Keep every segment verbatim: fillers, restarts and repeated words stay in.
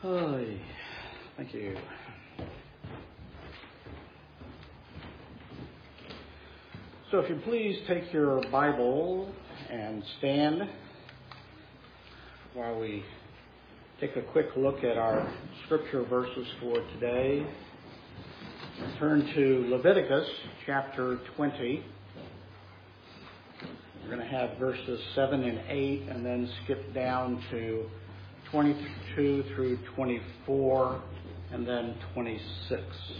Hi. Thank you. So if you please take your Bible and stand while we take a quick look at our scripture verses for today. Turn to Leviticus chapter twenty. We're going to have verses seven and eight and then skip down to twenty-two through twenty-four and then twenty-six.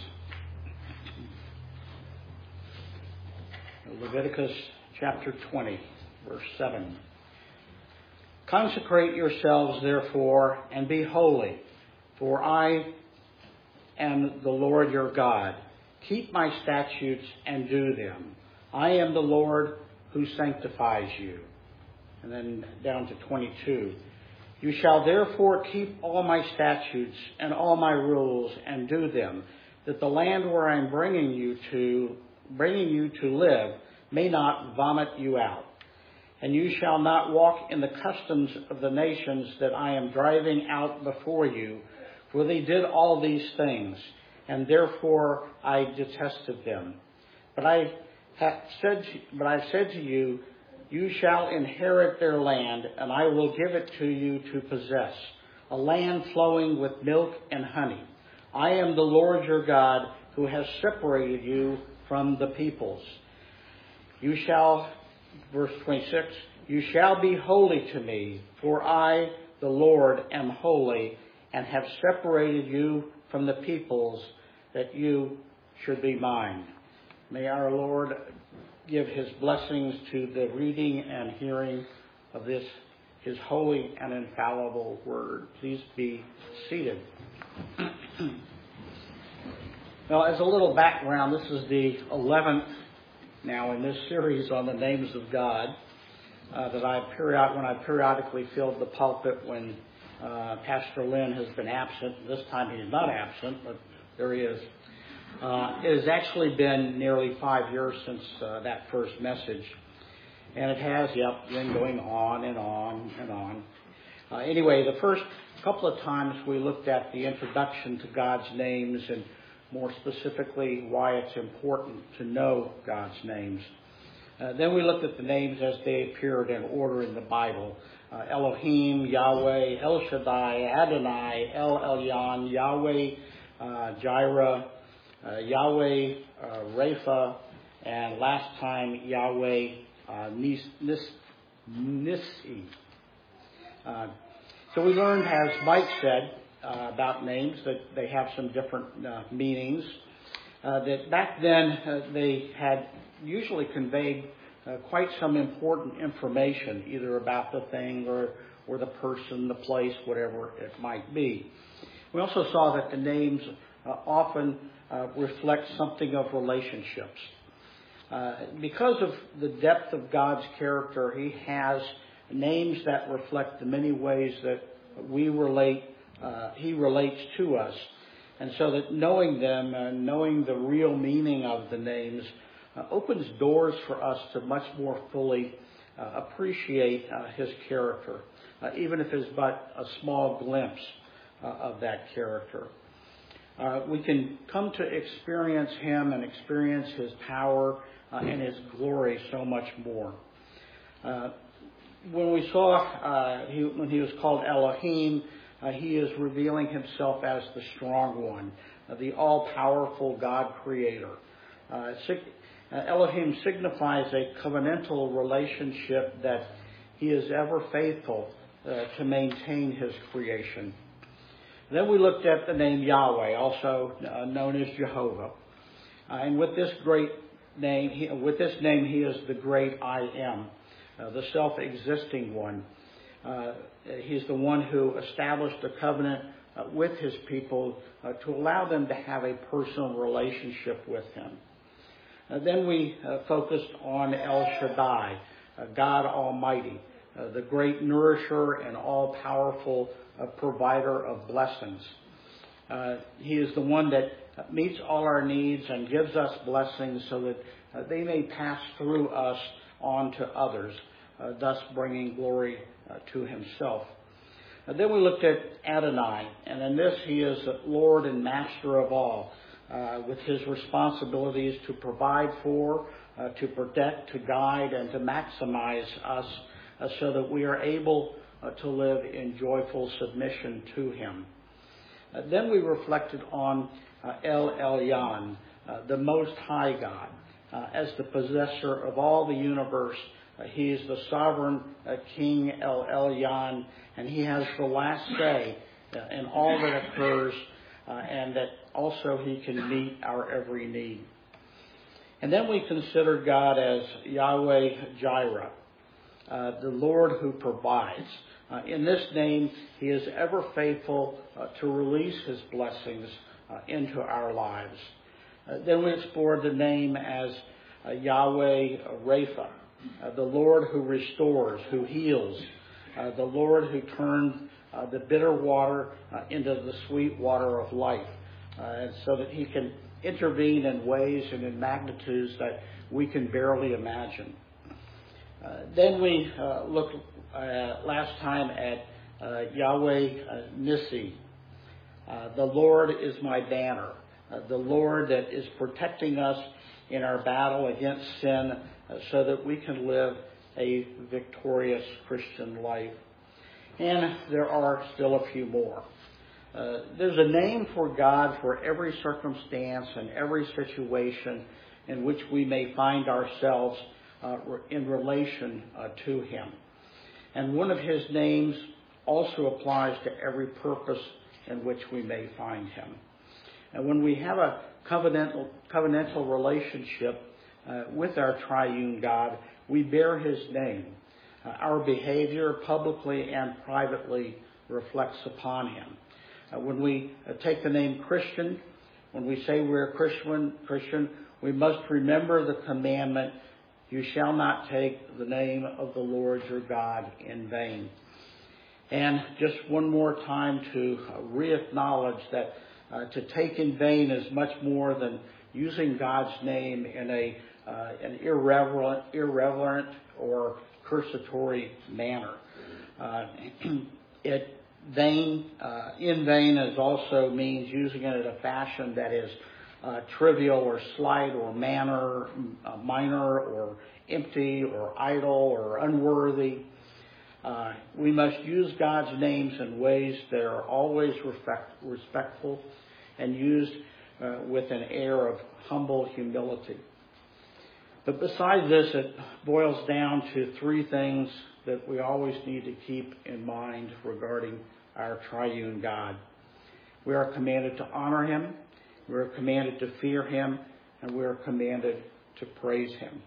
Leviticus chapter twenty, verse seven. Consecrate yourselves, therefore, and be holy, for I am the Lord your God. Keep my statutes and do them. I am the Lord who sanctifies you. And then down to twenty-two. You shall therefore keep all my statutes and all my rules and do them, that the land where I am bringing you to, bringing you to live may not vomit you out. And you shall not walk in the customs of the nations that I am driving out before you, for they did all these things, and therefore I detested them. But I have said, but I said to you, you shall inherit their land, and I will give it to you to possess, a land flowing with milk and honey. I am the Lord your God, who has separated you from the peoples. You shall, verse twenty-six, you shall be holy to me, for I, the Lord, am holy, and have separated you from the peoples, that you should be mine. May our Lord give his blessings to the reading and hearing of this, his holy and infallible word. Please be seated. Well, as a little background, this is the eleventh now in this series on the names of God uh, that I period when I periodically filled the pulpit when uh, Pastor Lynn has been absent. This time he is not absent, but there he is. Uh, it has actually been nearly five years since uh, that first message. And it has, yep, been going on and on and on. Uh, anyway, the first couple of times we looked at the introduction to God's names and more specifically why it's important to know God's names. Uh, then we looked at the names as they appeared in order in the Bible. Uh, Elohim, Yahweh, El Shaddai, Adonai, El Elyon, Yahweh, uh, Jireh, Uh, Yahweh, uh, Rapha, and last time Yahweh, uh, Nis, Nis, Nissi. Uh, so we learned, as Mike said, uh, about names, that they have some different uh, meanings. Uh, that back then uh, they had usually conveyed uh, quite some important information, either about the thing or, or the person, the place, whatever it might be. We also saw that the names uh, often Uh, reflect something of relationships. Uh, because of the depth of God's character, he has names that reflect the many ways that we relate, uh, he relates to us. And so that knowing them, uh, knowing the real meaning of the names, uh, opens doors for us to much more fully uh, appreciate uh, his character, uh, even if it's but a small glimpse uh, of that character. Uh, we can come to experience him and experience his power uh, and his glory so much more. Uh, when we saw uh, he, when he was called Elohim, uh, he is revealing himself as the strong one, uh, the all-powerful God creator. Uh, sig- uh, Elohim signifies a covenantal relationship that he is ever faithful uh, to maintain his creation. Then we looked at the name Yahweh, also uh, known as Jehovah. Uh, and with this great name, he, with this name, he is the great I am, uh, the self-existing one. Uh, he's the one who established a covenant uh, with his people uh, to allow them to have a personal relationship with him. Uh, then we uh, focused on El Shaddai, uh, God Almighty, uh, the great nourisher and all-powerful a provider of blessings. Uh, he is the one that meets all our needs and gives us blessings so that uh, they may pass through us on to others, uh, thus bringing glory uh, to himself. And then we looked at Adonai, and in this he is Lord and Master of all, uh, with his responsibilities to provide for, uh, to protect, to guide, and to maximize us uh, so that we are able uh, to live in joyful submission to him. Uh, then we reflected on uh, El Elyon, uh, the Most High God, uh, as the possessor of all the universe. Uh, he is the sovereign uh, King El Elyon, and he has the last say uh, in all that occurs, uh, and that also he can meet our every need. And then we considered God as Yahweh Jireh, uh, the Lord who provides. Uh, in this name, he is ever faithful uh, to release his blessings uh, into our lives. Uh, then we explored the name as uh, Yahweh Rapha, uh, the Lord who restores, who heals, uh, the Lord who turned uh, the bitter water uh, into the sweet water of life, uh, and so that he can intervene in ways and in magnitudes that we can barely imagine. Uh, then we uh, looked uh, last time at uh, Yahweh uh, Nissi. Uh, the Lord is my banner. Uh, the Lord that is protecting us in our battle against sin uh, so that we can live a victorious Christian life. And there are still a few more. Uh, there's a name for God for every circumstance and every situation in which we may find ourselves uh, in relation uh, to him. And one of his names also applies to every purpose in which we may find him. And when we have a covenantal, covenantal relationship uh, with our triune God, we bear his name. Uh, our behavior publicly and privately reflects upon him. Uh, when we uh, take the name Christian, when we say we're a Christian, Christian, we must remember the commandment, you shall not take the name of the Lord your God in vain. And just one more time to uh, re-acknowledge that uh, to take in vain is much more than using God's name in a uh, an irreverent, irreverent or cursatory manner. Uh, it vain, uh, in vain is also means using it in a fashion that is uh, trivial or slight or manner, uh, minor or empty or idle or unworthy. Uh, we must use God's names in ways that are always respect, respectful and used uh, with an air of humble humility. But besides this, it boils down to three things that we always need to keep in mind regarding our triune God. We are commanded to honor him, we are commanded to fear him, and we are commanded to praise him.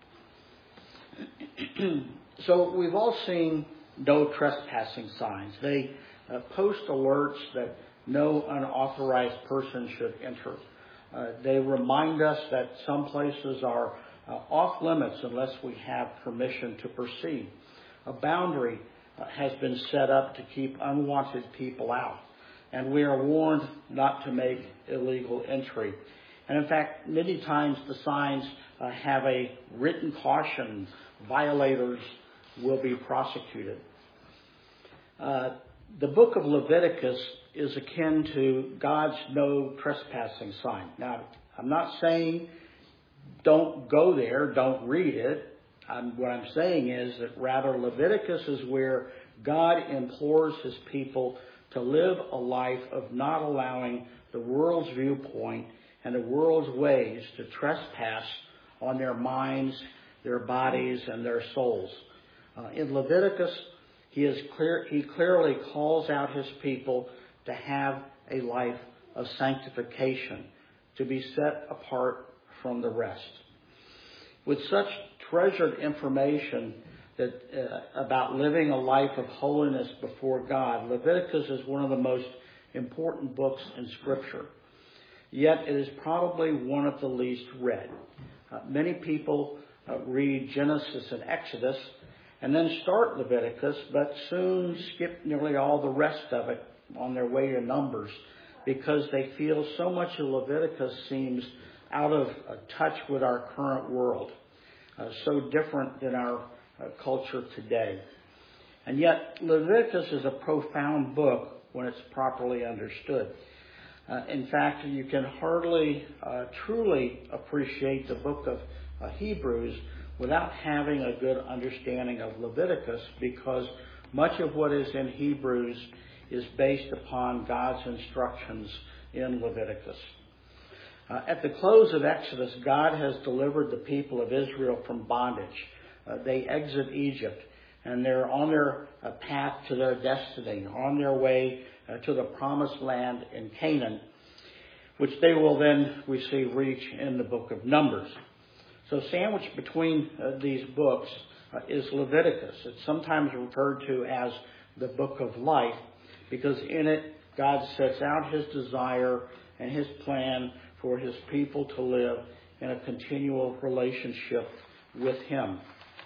So we've all seen no trespassing signs. They uh, post alerts that no unauthorized person should enter. Uh, they remind us that some places are uh, off limits unless we have permission to proceed. A boundary uh, has been set up to keep unwanted people out, and we are warned not to make illegal entry. And in fact, many times the signs uh, have a written caution, violators will be prosecuted. Uh, the book of Leviticus is akin to God's no trespassing sign. Now, I'm not saying don't go there, don't read it. I'm, what I'm saying is that rather Leviticus is where God implores his people to live a life of not allowing the world's viewpoint and the world's ways to trespass on their minds, their bodies, and their souls. Uh, in Leviticus, he is clear, he clearly calls out his people to have a life of sanctification, to be set apart from the rest. With such treasured information that uh, about living a life of holiness before God, Leviticus is one of the most important books in Scripture. Yet it is probably one of the least read. Uh, many people uh, read Genesis and Exodus and then start Leviticus, but soon skip nearly all the rest of it on their way to Numbers because they feel so much of Leviticus seems out of uh, touch with our current world, uh, so different than our uh, culture today. And yet, Leviticus is a profound book when it's properly understood. Uh, in fact, you can hardly uh, truly appreciate the book of uh, Hebrews without having a good understanding of Leviticus, because much of what is in Hebrews is based upon God's instructions in Leviticus. Uh, at the close of Exodus, God has delivered the people of Israel from bondage. Uh, they exit Egypt, and they're on their uh, path to their destiny, on their way uh, to the promised land in Canaan, which they will then, we see, reach in the book of Numbers. So sandwiched between uh, these books uh, is Leviticus. It's sometimes referred to as the book of life, because in it God sets out his desire and his plan for his people to live in a continual relationship with him.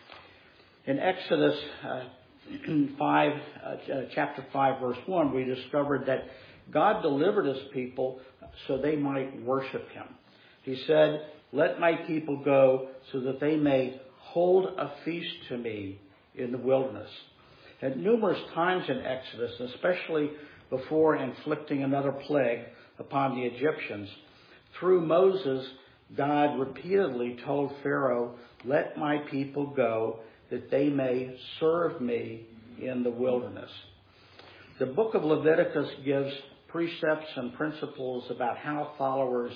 In Exodus uh, five, uh, chapter five, verse one, we discovered that God delivered his people so they might worship him. He said, "Let my people go so that they may hold a feast to me in the wilderness." At numerous times in Exodus, especially before inflicting another plague upon the Egyptians, through Moses, God repeatedly told Pharaoh, "Let my people go that they may serve me in the wilderness." The book of Leviticus gives precepts and principles about how followers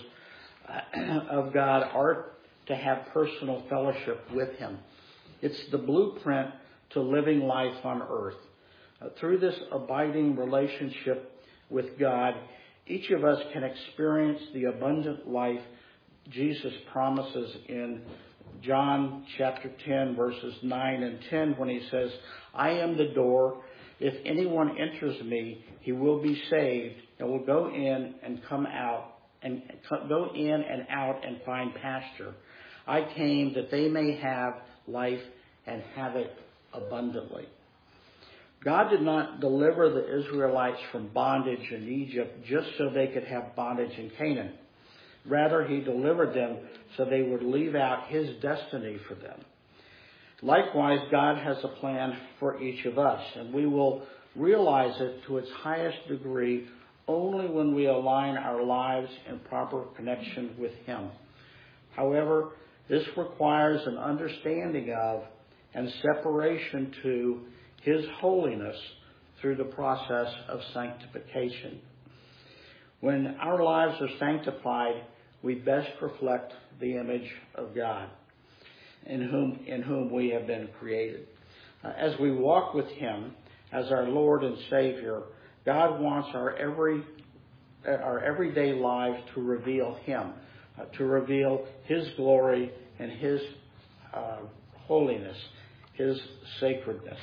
of God are to have personal fellowship with him. It's the blueprint to living life on earth. Uh, through this abiding relationship with God, each of us can experience the abundant life Jesus promises in John chapter ten, verses nine and ten, when he says, "I am the door. If anyone enters me, he will be saved and will go in and come out and go in and out and find pasture. I came that they may have life and have it abundantly." God did not deliver the Israelites from bondage in Egypt just so they could have bondage in Canaan. Rather, he delivered them so they would leave out his destiny for them. Likewise, God has a plan for each of us, and we will realize it to its highest degree only when we align our lives in proper connection with him. However, this requires an understanding of and separation to his holiness through the process of sanctification. When our lives are sanctified, we best reflect the image of God in whom, in whom we have been created. Uh, as we walk with him as our Lord and Savior, God wants our every our everyday lives to reveal him, uh, to reveal his glory and his uh, holiness, his sacredness.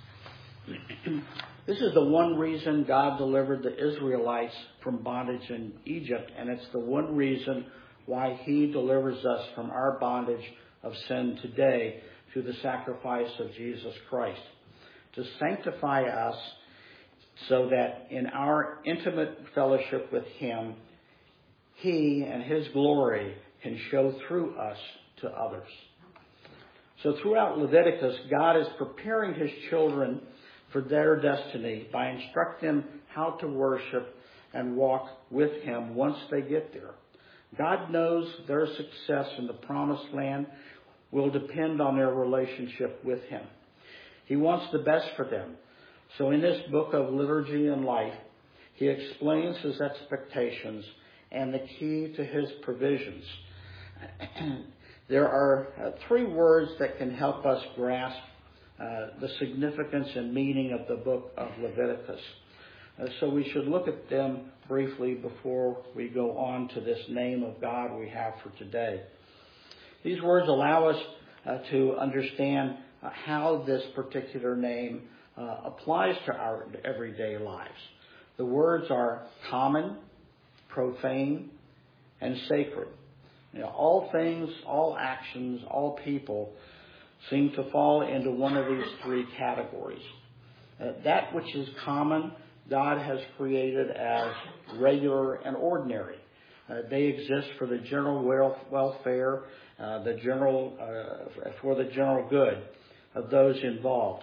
This is the one reason God delivered the Israelites from bondage in Egypt, and it's the one reason why he delivers us from our bondage of sin today through the sacrifice of Jesus Christ, to sanctify us so that in our intimate fellowship with him, he and his glory can show through us to others. So throughout Leviticus, God is preparing his children for their destiny by instructing them how to worship and walk with him once they get there. God knows their success in the promised land will depend on their relationship with him. He wants the best for them. So in this book of liturgy and life, he explains his expectations and the key to his provisions. There are uh, three words that can help us grasp uh, the significance and meaning of the book of Leviticus. Uh, so we should look at them briefly before we go on to this name of God we have for today. These words allow us uh, to understand uh, how this particular name uh, applies to our everyday lives. The words are common, profane, and sacred. You know, all things, all actions, all people seem to fall into one of these three categories. Uh, that which is common, God has created as regular and ordinary. Uh, they exist for the general welfare, uh, the general uh, for the general good of those involved.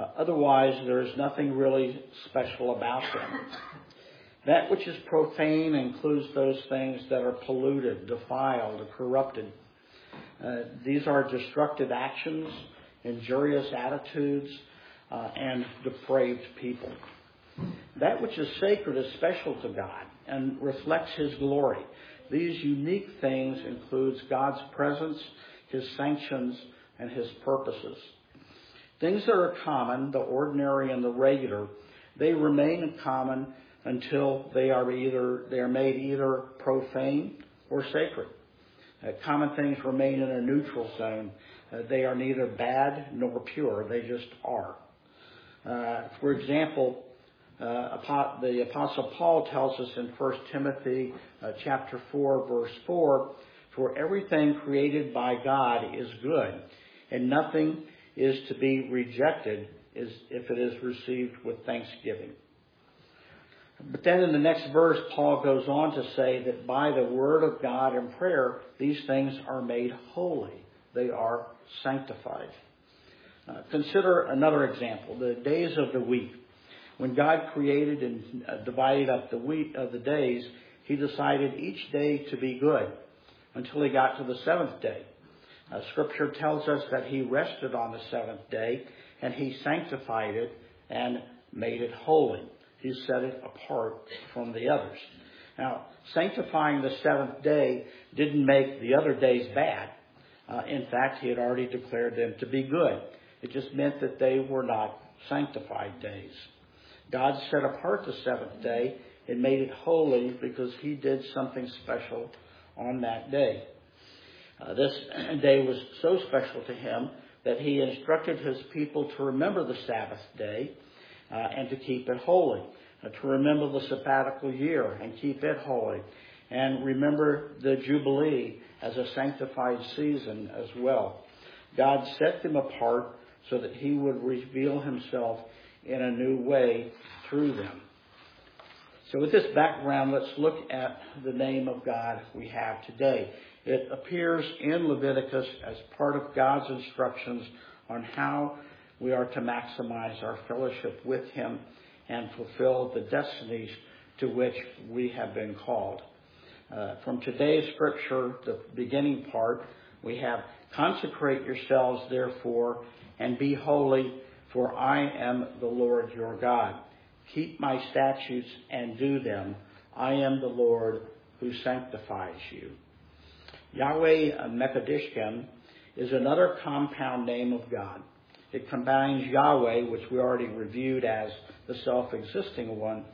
Uh, otherwise, there is nothing really special about them. That which is profane includes those things that are polluted, defiled, or corrupted. Uh, these are destructive actions, injurious attitudes, uh, and depraved people. That which is sacred is special to God and reflects His glory. These unique things includes God's presence, His sanctions, and His purposes. Things that are common, the ordinary and the regular, they remain common until they are either they are made either profane or sacred. Uh, common things remain in a neutral zone. Uh, they are neither bad nor pure. They just are. Uh, for example, uh, the Apostle Paul tells us in First Timothy uh, chapter four, verse four, "For everything created by God is good, and nothing is to be rejected is if it is received with thanksgiving." But then in the next verse, Paul goes on to say that by the word of God and prayer, these things are made holy. They are sanctified. Uh, consider another example, the days of the week. When God created and uh, divided up the week of uh, the days, He decided each day to be good until He got to the seventh day. Uh, Scripture tells us that He rested on the seventh day and He sanctified it and made it holy. He set it apart from the others. Now, sanctifying the seventh day didn't make the other days bad. Uh, in fact, He had already declared them to be good. It just meant that they were not sanctified days. God set apart the seventh day and made it holy because He did something special on that day. Uh, this day was so special to Him that He instructed His people to remember the Sabbath day uh, and to keep it holy, uh, to remember the sabbatical year and keep it holy, and remember the Jubilee as a sanctified season as well. God set them apart so that He would reveal Himself in a new way through them. So with this background, let's look at the name of God we have today. It appears in Leviticus as part of God's instructions on how we are to maximize our fellowship with Him and fulfill the destinies to which we have been called. Uh, from today's scripture, the beginning part, we have, "Consecrate yourselves, therefore, and be holy, for I am the Lord your God. Keep my statutes and do them. I am the Lord who sanctifies you." Yahweh Mekadishkem is another compound name of God. It combines Yahweh, which we already reviewed as the self-existing one,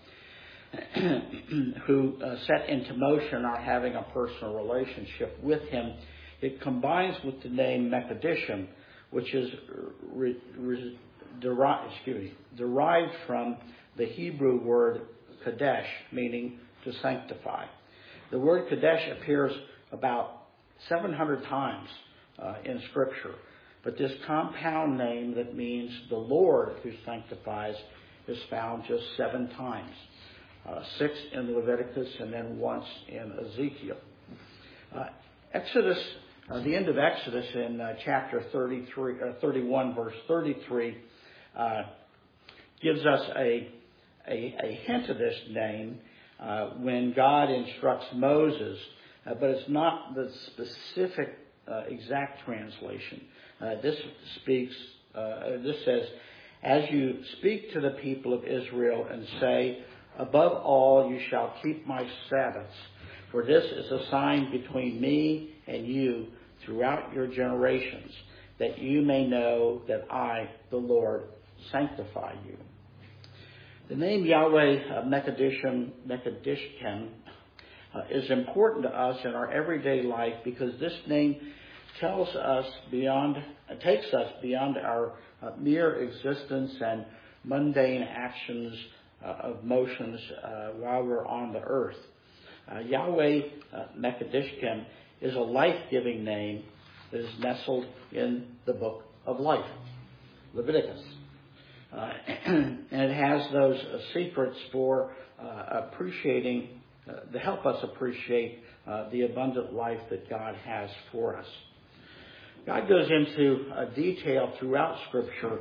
who uh, set into motion our having a personal relationship with Him. It combines with the name Mekadishim, which is re, re, deri- excuse me, derived from the Hebrew word Kadesh, meaning to sanctify. The word Kadesh appears about seven hundred times uh, in Scripture. But this compound name that means the Lord who sanctifies is found just seven times. Uh, six in Leviticus and then once in Ezekiel. Uh, Exodus, uh, the end of Exodus in uh, chapter thirty-three, uh, thirty-one, verse thirty-three, uh, gives us a, a, a hint of this name uh, when God instructs Moses, uh, but it's not the specific uh, exact translation. Uh, this speaks. Uh, this says, "As you speak to the people of Israel and say, above all you shall keep my Sabbaths, for this is a sign between me and you throughout your generations, that you may know that I, the Lord, sanctify you." The name Yahweh uh, Mekadishim, Mekadishkem uh, is important to us in our everyday life because this name tells us beyond, uh, takes us beyond our uh, mere existence and mundane actions uh, of motions uh, while we're on the earth. Uh, Yahweh uh, Mekadishkem is a life-giving name that is nestled in the book of life, Leviticus. Uh, and it has those uh, secrets for uh, appreciating, uh, to help us appreciate uh, the abundant life that God has for us. God goes into uh, detail throughout Scripture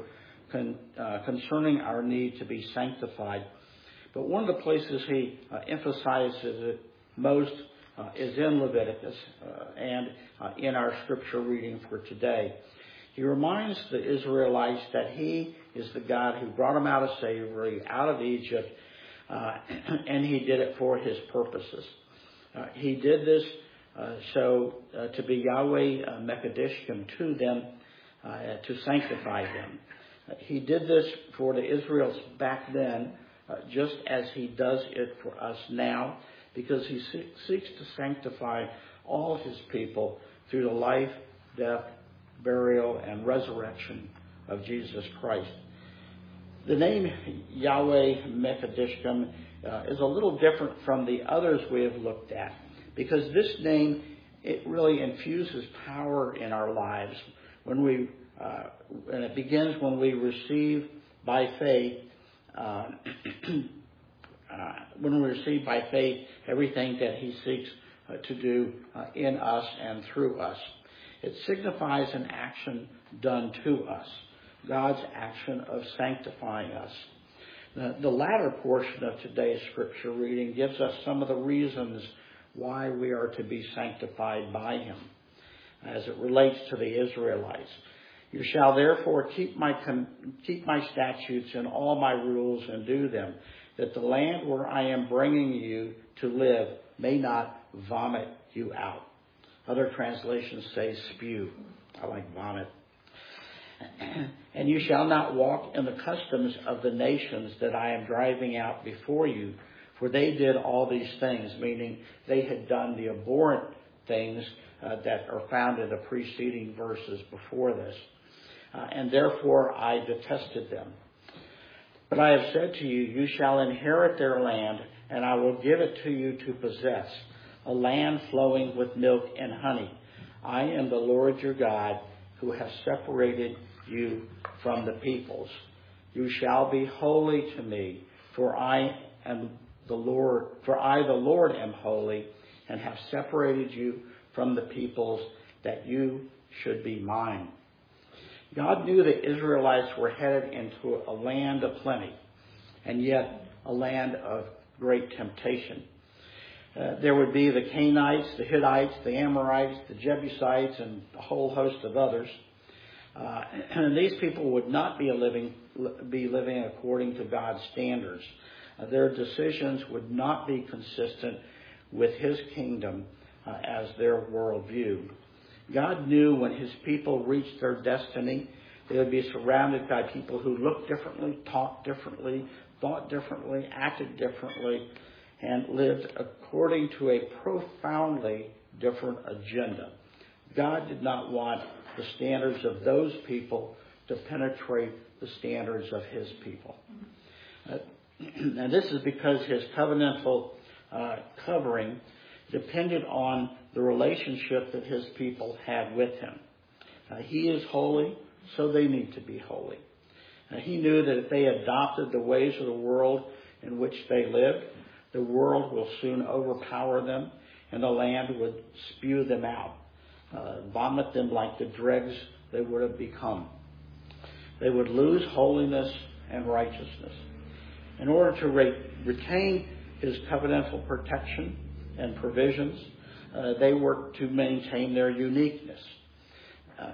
con, uh, concerning our need to be sanctified. But one of the places he uh, emphasizes it most uh, is in Leviticus uh, and uh, in our scripture reading for today. He reminds the Israelites that he is the God who brought them out of slavery, out of Egypt, uh, and he did it for his purposes. Uh, he did this uh, so uh, to be Yahweh uh, Mekadishkim to them, uh, to sanctify them. Uh, he did this for the Israelites back then, uh, just as he does it for us now, because he se- seeks to sanctify all his people through the life, death, burial, and resurrection of Jesus Christ. The name Yahweh Mekadishkim uh, is a little different from the others we have looked at, because this name, it really infuses power in our lives when we, uh, and it begins when we receive by faith, uh, uh, when we receive by faith everything that he seeks uh, to do uh, in us and through us. It signifies an action done to us, God's action of sanctifying us. The, the latter portion of today's scripture reading gives us some of the reasons why we are to be sanctified by him, as it relates to the Israelites. You shall therefore keep my keep my statutes and all my rules and do them, that the land where I am bringing you to live may not vomit you out. Other translations say spew. I like vomit. And you shall not walk in the customs of the nations that I am driving out before you, for they did all these things, meaning they had done the abhorrent things uh, that are found in the preceding verses before this. Uh, and therefore I detested them. But I have said to you, you shall inherit their land, and I will give it to you to possess, a land flowing with milk and honey. I am the Lord your God, who has separated you from the peoples. You shall be holy to me, for I am the Lord, for I the Lord am holy, and have separated you from the peoples, that you should be mine. God knew the Israelites were headed into a land of plenty, and yet a land of great temptation. Uh, there would be the Canaanites, the Hittites, the Amorites, the Jebusites, and a whole host of others. Uh, and these people would not be living be living according to God's standards. Uh, their decisions would not be consistent with his kingdom uh, as their worldview. God knew when his people reached their destiny, they would be surrounded by people who looked differently, talked differently, thought differently, acted differently, and lived according to a profoundly different agenda. God did not want the standards of those people to penetrate the standards of his people. Uh, and this is because his covenantal uh, covering depended on the relationship that his people had with him. Uh, he is holy, so they need to be holy. Uh, he knew that if they adopted the ways of the world in which they lived, the world will soon overpower them, and the land would spew them out, uh, vomit them like the dregs they would have become. They would lose holiness and righteousness. In order to re- retain his covenantal protection and provisions, uh, they were to maintain their uniqueness. Uh,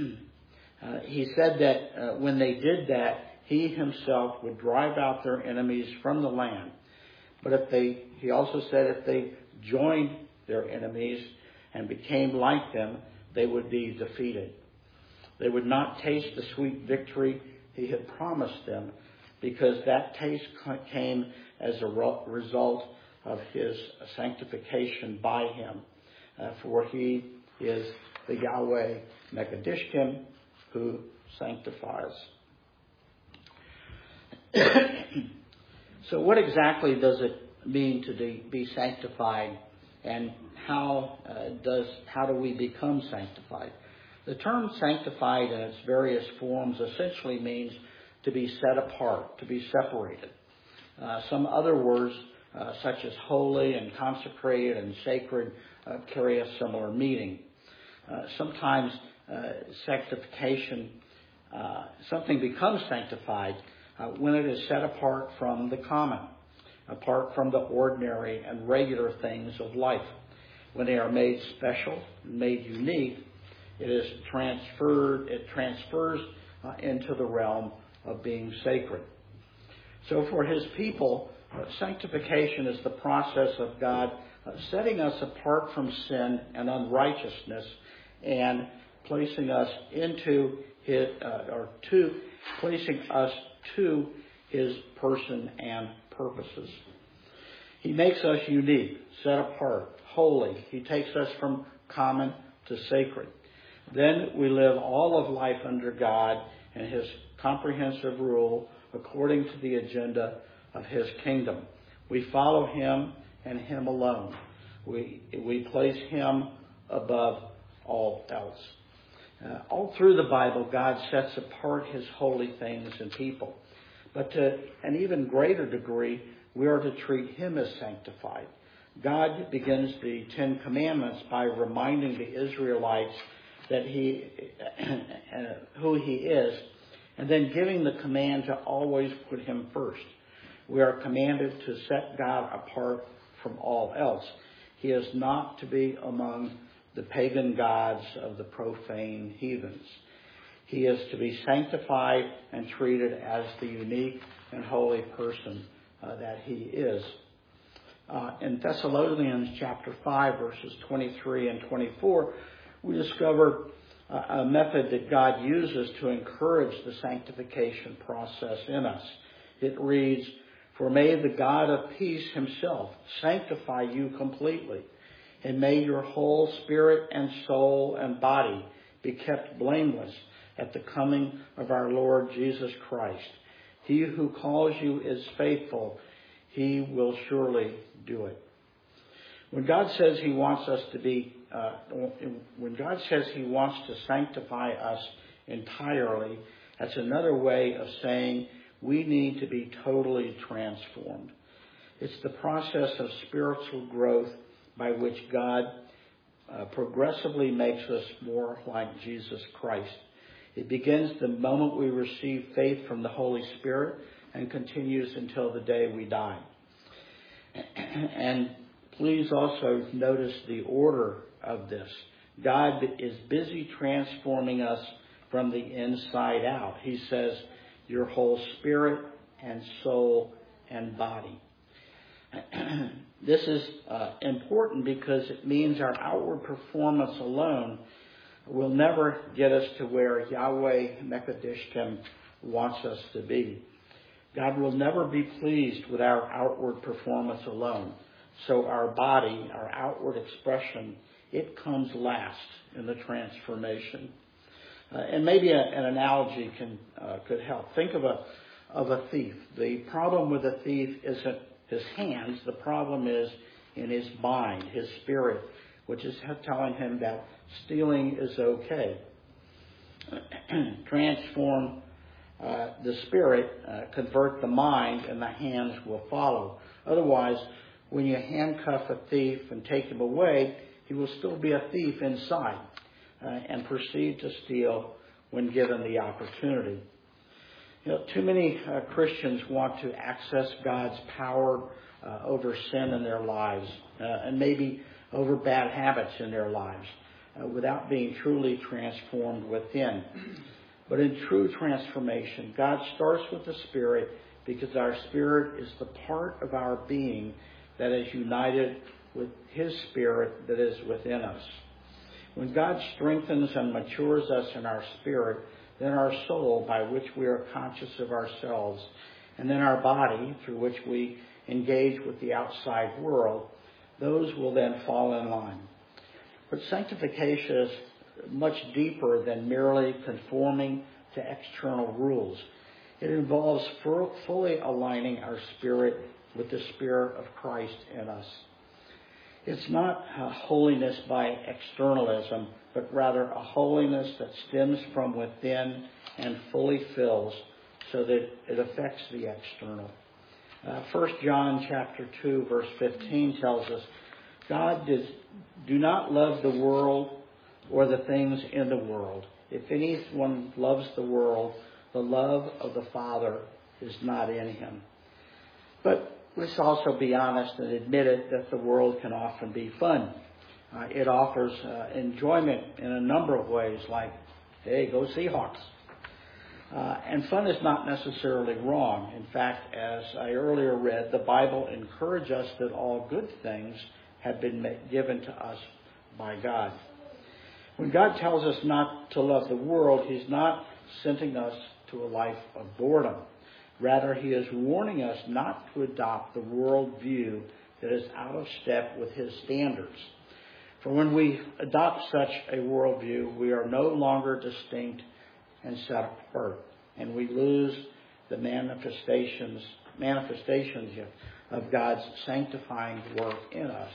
uh, he said that uh, when they did that, he himself would drive out their enemies from the land. But if they, he also said if they joined their enemies and became like them, they would be defeated. They would not taste the sweet victory he had promised them, because that taste came as a result of his sanctification by him. Uh, for he is the Yahweh Mekadishkim, who sanctifies. So what exactly does it mean to be sanctified, and how uh, does how do we become sanctified? The term sanctified in its various forms essentially means to be set apart, to be separated. Uh, some other words, uh, such as holy and consecrated and sacred, uh, carry a similar meaning. Uh, sometimes uh, sanctification uh, something becomes sanctified uh, when it is set apart from the common, apart from the ordinary and regular things of life. When they are made special, made unique, it is transferred, it transfers uh, into the realm of being sacred. So for his people, uh, sanctification is the process of God uh, setting us apart from sin and unrighteousness and placing us into his, uh, or to, placing us to his person and purposes. He makes us unique, set apart, holy. He takes us from common to sacred. Then we live all of life under God and his comprehensive rule according to the agenda of his kingdom. We follow him and him alone. We, we place him above all else. Uh, all through the Bible, God sets apart his holy things and people. But to an even greater degree, we are to treat him as sanctified. God begins the Ten Commandments by reminding the Israelites that he, uh, who he is, and then giving the command to always put him first. We are commanded to set God apart from all else. He is not to be among the pagan gods of the profane heathens. He is to be sanctified and treated as the unique and holy person uh, that he is. Uh, in Thessalonians chapter five, verses twenty-three and twenty-four, we discover uh, a method that God uses to encourage the sanctification process in us. It reads, "For may the God of peace himself sanctify you completely, and may your whole spirit and soul and body be kept blameless at the coming of our Lord Jesus Christ. He who calls you is faithful. He will surely do it." When God says he wants us to be, uh, when God says he wants to sanctify us entirely, that's another way of saying we need to be totally transformed. It's the process of spiritual growth by which God uh, progressively makes us more like Jesus Christ. It begins the moment we receive faith from the Holy Spirit and continues until the day we die. And please also notice the order of this. God is busy transforming us from the inside out. He says, your whole spirit and soul and body. This is uh, important because it means our outward performance alone will never get us to where Yahweh Mekadishkim wants us to be. God will never be pleased with our outward performance alone. So our body, our outward expression, it comes last in the transformation. Uh, and maybe a, an analogy can uh, could help. Think of a of a thief. The problem with a thief isn't his hands. The problem is in his mind, his spirit, which is telling him that stealing is okay. Transform uh, the spirit, uh, convert the mind, and the hands will follow. Otherwise, when you handcuff a thief and take him away, he will still be a thief inside uh, and proceed to steal when given the opportunity. You know, too many uh, Christians want to access God's power uh, over sin in their lives uh, and maybe over bad habits in their lives uh, without being truly transformed within. But in true transformation, God starts with the Spirit because our spirit is the part of our being that is united with His Spirit that is within us. When God strengthens and matures us in our spirit, then our soul, by which we are conscious of ourselves, and then our body, through which we engage with the outside world, those will then fall in line. But sanctification is much deeper than merely conforming to external rules. It involves fully aligning our spirit with the Spirit of Christ in us. It's not a holiness by externalism, but rather a holiness that stems from within and fully fills so that it affects the external. Uh, First John chapter two, verse fifteen tells us, God does do not love the world or the things in the world. if anyone loves the world, the love of the Father is not in him. But let's also be honest and admit it that the world can often be fun. Uh, it offers uh, enjoyment in a number of ways, like, hey, go Seahawks. Uh, and fun is not necessarily wrong. In fact, as I earlier read, the Bible encourages us that all good things have been given to us by God. When God tells us not to love the world, he's not sending us to a life of boredom. Rather, he is warning us not to adopt the world view that is out of step with his standards. For when we adopt such a worldview, we are no longer distinct and set apart, and we lose the manifestations manifestations of God's sanctifying work in us.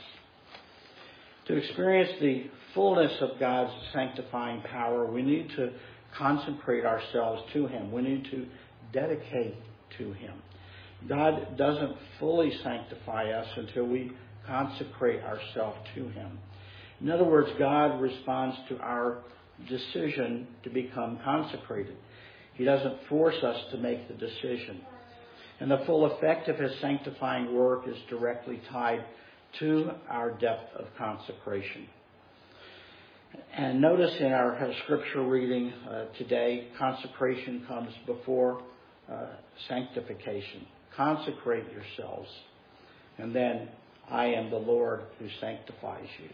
To experience the fullness of God's sanctifying power, we need to consecrate ourselves to him. We need to dedicate to him. God doesn't fully sanctify us until we consecrate ourselves to him. In other words, God responds to our decision to become consecrated. He doesn't force us to make the decision. And the full effect of his sanctifying work is directly tied to our depth of consecration. And notice in our scripture reading uh, today, consecration comes before uh, sanctification. Consecrate yourselves, and then I am the Lord who sanctifies you.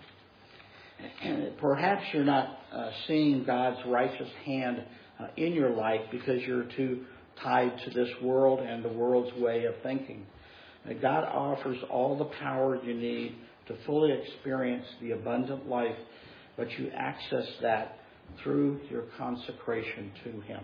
And perhaps you're not uh, seeing God's righteous hand uh, in your life because you're too tied to this world and the world's way of thinking. Uh, God offers all the power you need to fully experience the abundant life, but you access that through your consecration to him.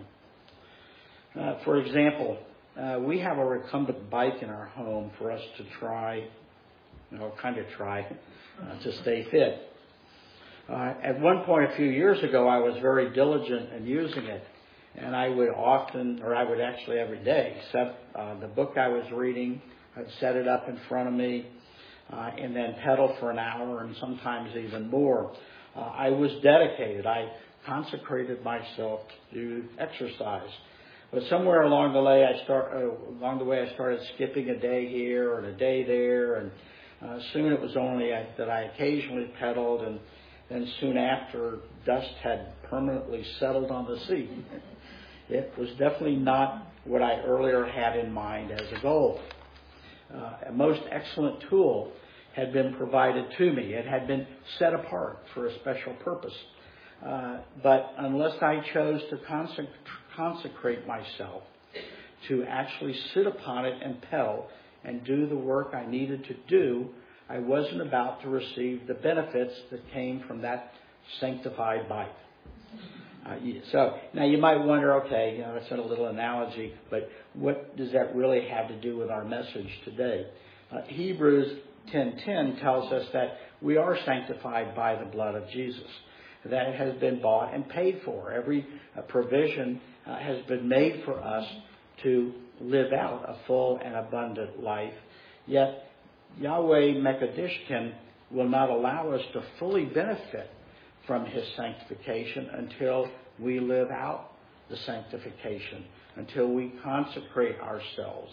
Uh, for example, uh, we have a recumbent bike in our home for us to try, you know, kind of try uh, to stay fit. Uh, at one point a few years ago, I was very diligent in using it. And I would often, or I would actually every day, set uh, the book I was reading, I'd set it up in front of me, uh, and then pedal for an hour and sometimes even more. Uh, I was dedicated. I consecrated myself to exercise. But somewhere along the way, I start uh, along the way I started skipping a day here and a day there, and uh, soon it was only I, that I occasionally pedaled, and then soon after, dust had permanently settled on the seat. It was definitely not what I earlier had in mind as a goal. Uh, a most excellent tool had been provided to me. It had been set apart for a special purpose. Uh, but unless I chose to consec- consecrate myself to actually sit upon it and pedal and do the work I needed to do, I wasn't about to receive the benefits that came from that sanctified bike. Uh, so now you might wonder, okay, you know, that's a little analogy, but what does that really have to do with our message today? Uh, Hebrews ten ten tells us that we are sanctified by the blood of Jesus, that it has been bought and paid for. Every uh, provision uh, has been made for us to live out a full and abundant life. Yet Yahweh Mekadishkin will not allow us to fully benefit from his sanctification until we live out the sanctification, until we consecrate ourselves.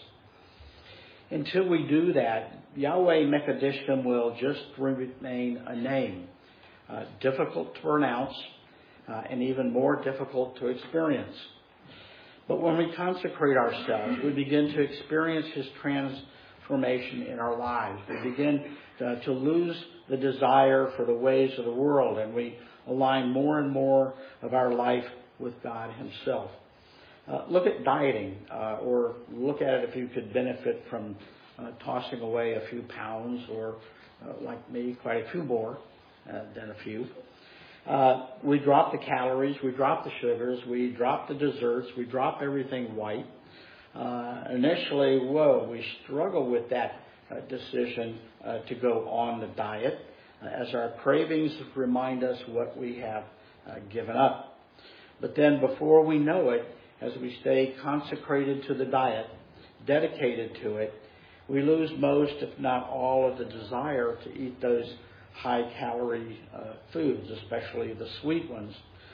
Until we do that, Yahweh Mekadishkim will just remain a name, uh, difficult to pronounce, uh, and even more difficult to experience. But when we consecrate ourselves, we begin to experience his transformation in our lives. We begin to, to lose the desire for the ways of the world, and we align more and more of our life with God himself. Uh, look at dieting, uh, or look at it if you could benefit from uh, tossing away a few pounds, or uh, like me, quite a few more uh, than a few. Uh, we drop the calories, we drop the sugars, we drop the desserts, we drop everything white. Uh, initially, whoa, we struggle with that uh, decision uh, to go on the diet, uh, as our cravings remind us what we have uh, given up. But then before we know it, as we stay consecrated to the diet, dedicated to it, we lose most, if not all, of the desire to eat those high-calorie uh, foods, especially the sweet ones.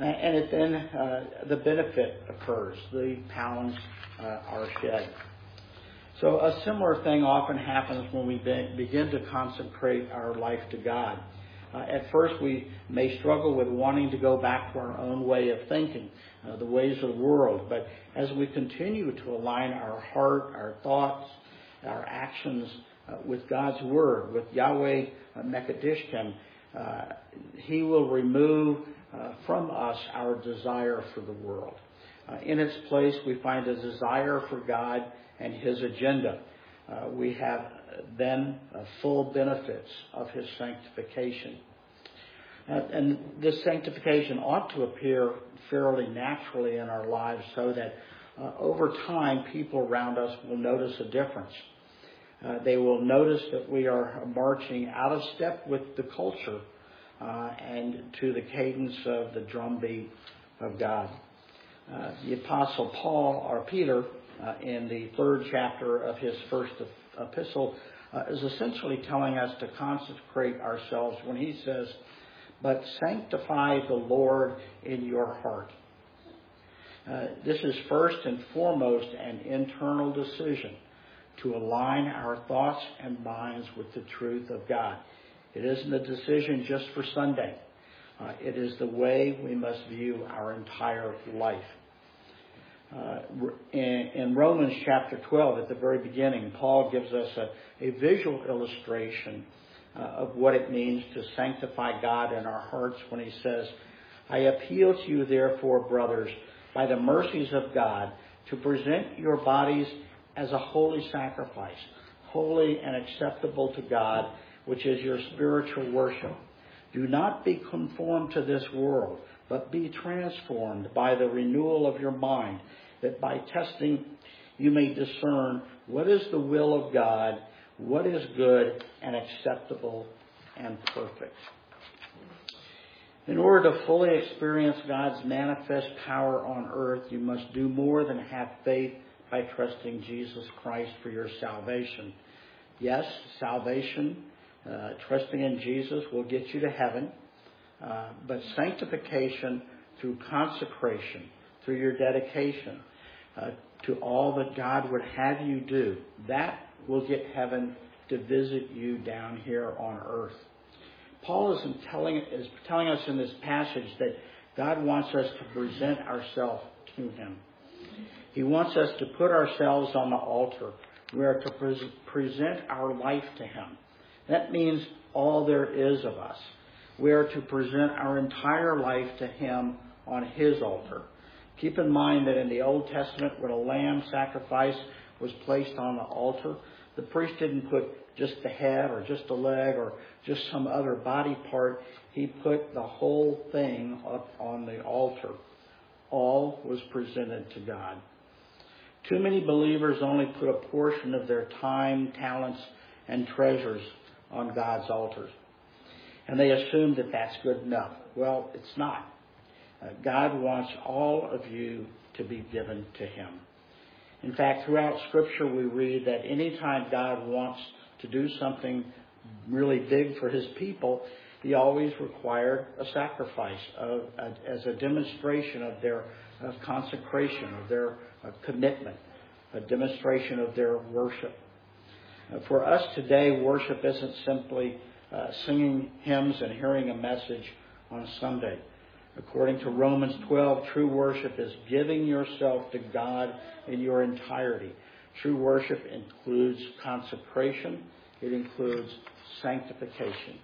Uh, and it then, uh, the benefit occurs. The pounds uh, are shed. So a similar thing often happens when we be- begin to consecrate our life to God. Uh, at first, we may struggle with wanting to go back to our own way of thinking, uh, the ways of the world. But as we continue to align our heart, our thoughts, our actions uh, with God's Word, with Yahweh uh, Mekadishkem, uh, He will remove uh, from us our desire for the world. Uh, in its place, we find a desire for God and His agenda. Uh, we have then uh, full benefits of His sanctification. Uh, and this sanctification ought to appear fairly naturally in our lives so that uh, over time people around us will notice a difference. Uh, they will notice that we are marching out of step with the culture uh, and to the cadence of the drumbeat of God. Uh, the Apostle Paul, or Peter, uh, in the third chapter of his first epistle, uh, is essentially telling us to consecrate ourselves when he says, "But sanctify the Lord in your heart." Uh, this is first and foremost an internal decision to align our thoughts and minds with the truth of God. It isn't a decision just for Sunday. Uh, it is the way we must view our entire life. Uh, in, in Romans chapter twelve, at the very beginning, Paul gives us a, a visual illustration uh, of what it means to sanctify God in our hearts when he says, "I appeal to you, therefore, brothers, by the mercies of God, to present your bodies as a holy sacrifice, holy and acceptable to God, which is your spiritual worship. Do not be conformed to this world, but be transformed by the renewal of your mind, that by testing you may discern what is the will of God, what is good and acceptable and perfect." In order to fully experience God's manifest power on earth, you must do more than have faith by trusting Jesus Christ for your salvation. Yes, salvation, uh, trusting in Jesus will get you to heaven, uh, but sanctification through consecration, through your dedication uh, to all that God would have you do, that will get heaven to visit you down here on earth. Paul is telling, is telling us in this passage that God wants us to present ourselves to Him. He wants us to put ourselves on the altar. We are to pre- present our life to Him. That means all there is of us. We are to present our entire life to Him on His altar. Keep in mind that in the Old Testament, when a lamb sacrifice was placed on the altar, the priest didn't put just the head or just a leg or just some other body part. He put the whole thing up on the altar. All was presented to God. Too many believers only put a portion of their time, talents, and treasures on God's altars. And they assume that that's good enough. Well, it's not. Uh, God wants all of you to be given to Him. In fact, throughout Scripture we read that anytime God wants to do something really big for His people, He always required a sacrifice of, a, as a demonstration of their of consecration, of their uh, commitment, a demonstration of their worship. Uh, for us today, worship isn't simply uh, singing hymns and hearing a message on Sunday. According to Romans twelve, true worship is giving yourself to God in your entirety. True worship includes consecration. It includes sanctification.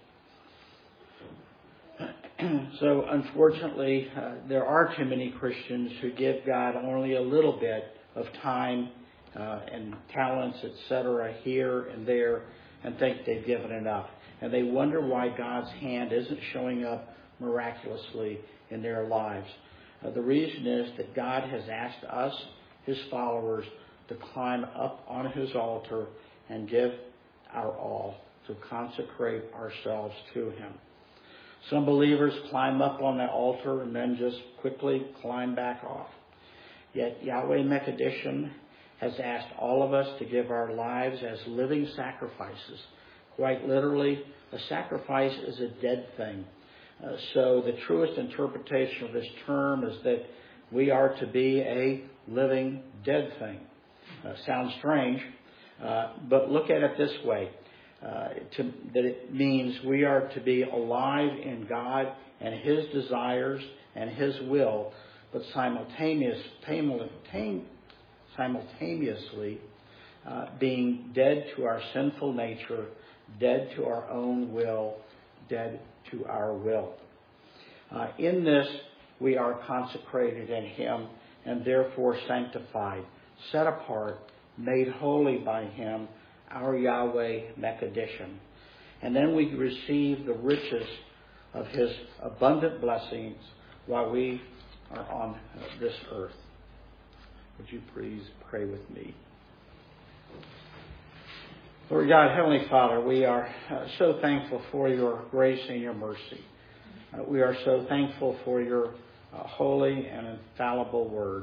So, unfortunately, uh, there are too many Christians who give God only a little bit of time uh, and talents, et cetera, here and there, and think they've given enough. And they wonder why God's hand isn't showing up miraculously in their lives. Uh, the reason is that God has asked us, His followers, to climb up on His altar and give our all, to consecrate ourselves to Him. Some believers climb up on the altar and then just quickly climb back off. Yet Yahweh Mekadishim has asked all of us to give our lives as living sacrifices. Quite literally, a sacrifice is a dead thing. Uh, so the truest interpretation of this term is that we are to be a living dead thing. Uh, sounds strange, uh, but look at it this way, uh, to, that it means we are to be alive in God and His desires and His will, but simultaneous, simultaneously uh, being dead to our sinful nature, dead to our own will, dead to our will. Uh, in this, we are consecrated in Him and therefore sanctified, set apart, made holy by Him, our Yahweh Mekadishim. And then we receive the riches of His abundant blessings while we are on this earth. Would you please pray with me? Lord God, Heavenly Father, we are uh, so thankful for your grace and your mercy. Uh, we are so thankful for your uh, holy and infallible word.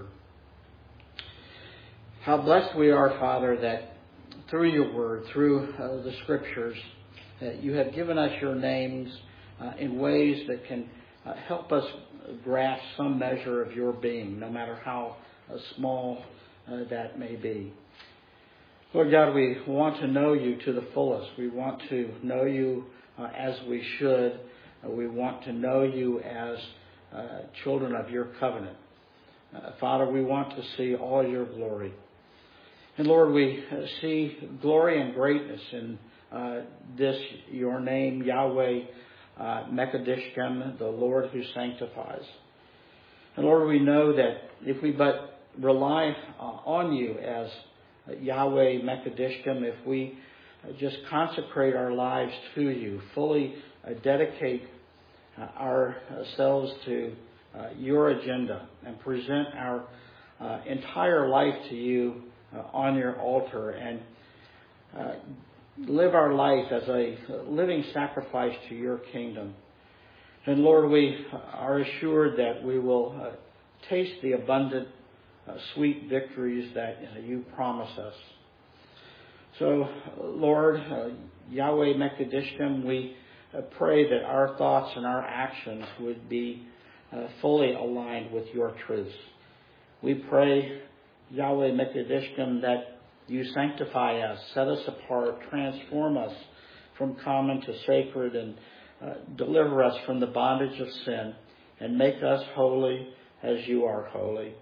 How blessed we are, Father, that through your word, through uh, the scriptures, that you have given us your names uh, in ways that can uh, help us grasp some measure of your being, no matter how uh, small uh, that may be. Lord God, we want to know you to the fullest. We want to know you uh, as we should. Uh, we want to know you as uh, children of your covenant. Uh, Father, we want to see all your glory. And Lord, we uh, see glory and greatness in uh, this, your name, Yahweh uh, Mekadishkem, the Lord who sanctifies. And Lord, we know that if we but rely uh, on you as Yahweh Mekadishkem, if we just consecrate our lives to you, fully uh, dedicate uh, ourselves to uh, your agenda and present our uh, entire life to you uh, on your altar and uh, live our life as a living sacrifice to your kingdom. And Lord, we are assured that we will uh, taste the abundant Uh, sweet victories that uh, you promise us. So, Lord, uh, Yahweh Mekadishkem, we uh, pray that our thoughts and our actions would be uh, fully aligned with your truths. We pray, Yahweh Mekadishkem, that you sanctify us, set us apart, transform us from common to sacred, and uh, deliver us from the bondage of sin, and make us holy as you are holy.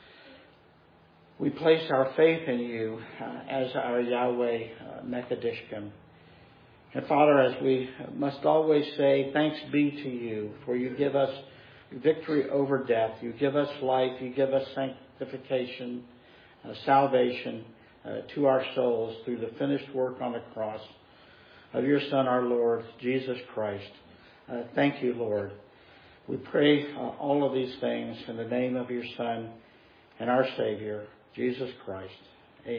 We place our faith in you uh, as our Yahweh uh, Mekadishkem. And Father, as we must always say, thanks be to you, for you give us victory over death. You give us life. You give us sanctification, uh, salvation uh, to our souls through the finished work on the cross of your Son, our Lord, Jesus Christ. Uh, thank you, Lord. We pray uh, all of these things in the name of your Son and our Savior, Jesus Christ.